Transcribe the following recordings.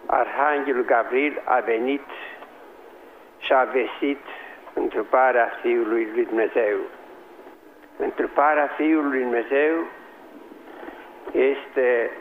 Arhanghelul Gabriel a venit și a vestit întruparea Fiului lui Dumnezeu. Întruparea Fiului lui Dumnezeu este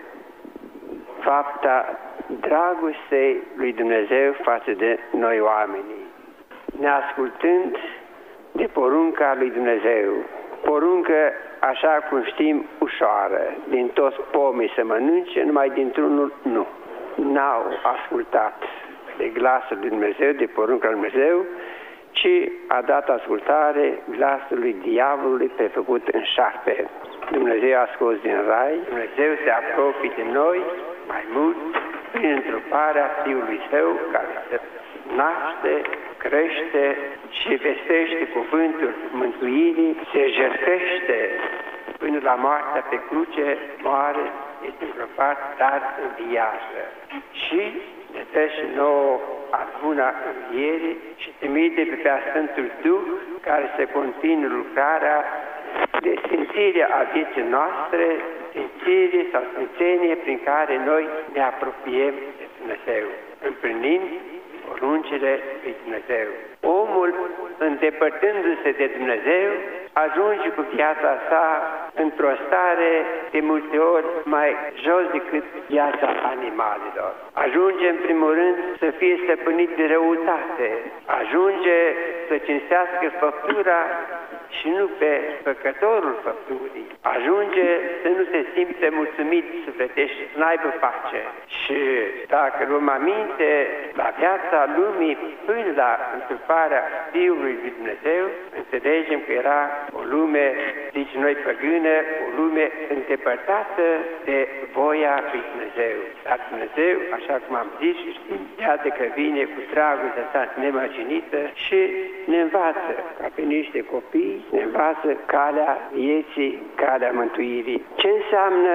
fapta dragostei lui Dumnezeu față de noi oamenii, neascultând de porunca lui Dumnezeu. Poruncă, așa cum știm, ușoară, din toți pomii să mănânce, numai dintr-unul nu. N-au ascultat de glasul lui Dumnezeu, de porunca lui Dumnezeu, ci a dat ascultare glasului diavolului prefăcut în șarpe. Dumnezeu a scos din rai, Dumnezeu se apropie de noi mai mult prin întruparea Fiului Său, care se naște, crește și vestește cuvântul mântuirii, se jertfește până la moartea pe cruce, moare, este îngropat, dar înviază. Și ne dă și nouă albuna învierii și trimite pe Prea Sfântul Duh, care se continuă lucrarea de sfințire a vieții noastre, sfințire sau sfințenie prin care noi ne apropiem de Dumnezeu, împlinind poruncile lui Dumnezeu. Omul, îndepărtându-se de Dumnezeu, ajunge cu viața sa într-o stare de multe ori mai jos decât viața animalelor. Ajunge, în primul rând, să fie stăpânit de răutate. Ajunge să cinstească făptura și nu pe păcătorul făpturii. Ajunge să nu se simte mulțumit sufletește, să n-aibă pace. Și dacă luăm aminte la viața lumii până la întruparea Fiului lui Dumnezeu, înțelegem că era o lume, zici noi păgână, o lume îndepărtată de voia lui Dumnezeu. Dar Dumnezeu, așa cum am zis și știm, iată că vine cu dragostea sa nemărginită și ne învață ca pe niște copii, ne învață calea vieții, calea mântuirii. Ce înseamnă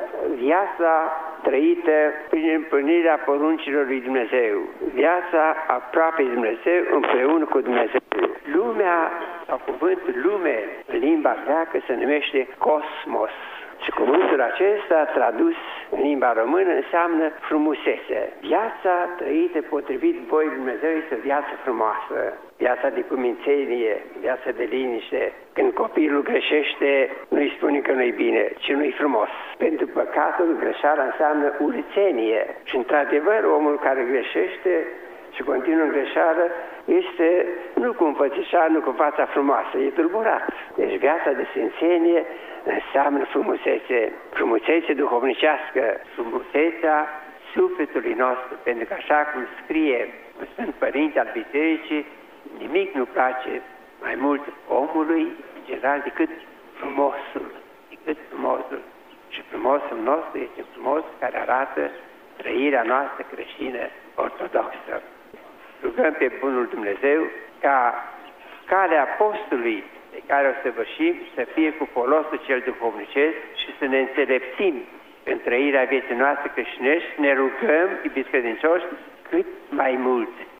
viața trăită prin împlinirea poruncilor lui Dumnezeu? Viața aproape de Dumnezeu împreună cu Dumnezeu. Lumea, sau cuvântul lume, în limba greacă se numește cosmos. Și cuvântul acesta, tradus în limba română, înseamnă frumusețe. Viața trăită potrivit voii lui Dumnezeu este o viață frumoasă. Viața de cumințenie, viața de liniște. Când copilul greșește, nu-i spune că nu-i bine, ci nu-i frumos. Pentru păcatul, greșeala înseamnă urățenie. Și într-adevăr, omul care greșește și continuă în greșeală este nu cu înfățișare, nu cu fața frumoasă, e tulburat. Deci viața de sfințenie înseamnă frumusețe, frumusețe duhovnicească, frumusețea sufletului nostru, pentru că așa cum scrie un Sfânt Părinte al Bisericii, nimic nu place mai mult omului, în general, decât frumosul, Și frumosul nostru este frumos care arată trăirea noastră creștină ortodoxă. Rugăm pe Bunul Dumnezeu ca calea apostolului pe care o săvârșim să fie cu folosul cel duhovnicesc și să ne înțelepțim în trăirea vieții noastre creștinești, ne rugăm, iubiți credincioși, cât mai mult